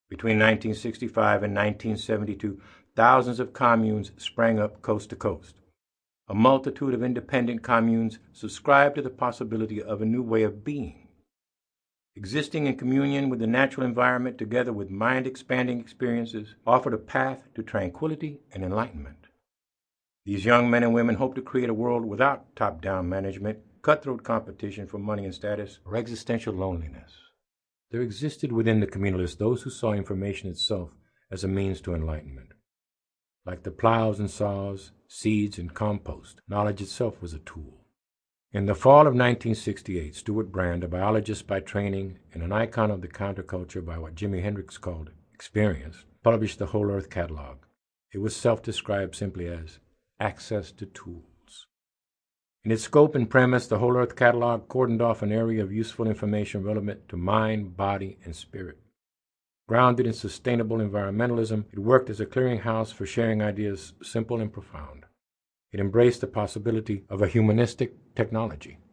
Between 1965 and 1972, thousands of communes sprang up coast to coast. A multitude of independent communes subscribed to the possibility of a new way of being, existing in communion with the natural environment together with mind-expanding experiences offered a path to tranquility and enlightenment. These young men and women hoped to create a world without top-down management, cutthroat competition for money and status, or existential loneliness. There existed within the communalists those who saw information itself as a means to enlightenment. Like the plows and saws, seeds and compost, knowledge itself was a tool. In the fall of 1968, Stuart Brand, a biologist by training and an icon of the counterculture by what Jimi Hendrix called experience, published the Whole Earth Catalog. It was self-described simply as access to tools. In its scope and premise, the Whole Earth Catalog cordoned off an area of useful information relevant to mind, body, and spirit. Grounded in sustainable environmentalism, it worked as a clearinghouse for sharing ideas simple and profound. It embraced the possibility of a humanistic technology,